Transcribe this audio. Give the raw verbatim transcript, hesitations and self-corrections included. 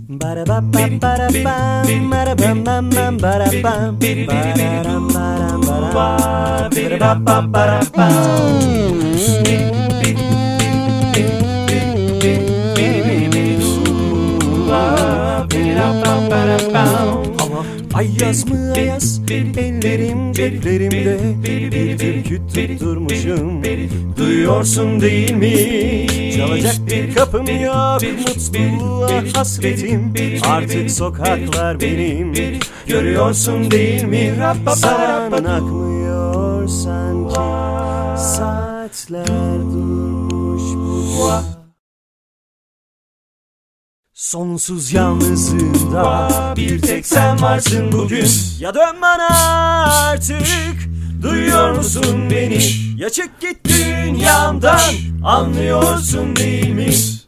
Ama ayaz mı ayaz, ellerim ceplerimde, bir türkü tutturmuşum. Duyuyorsun değil mi? Çalacak bir kapım yok, mutluluğa hasretim. Artık sokaklar benim, görüyorsun değil mi? Zaman akmıyor sanki, saatler durmuş bu. Sonsuz yalnızlığında bir tek sen varsın bugün. Ya dön bana artık, duyuyor musun beni? Ya çık git dünyamdan, anlıyorsun değil mi?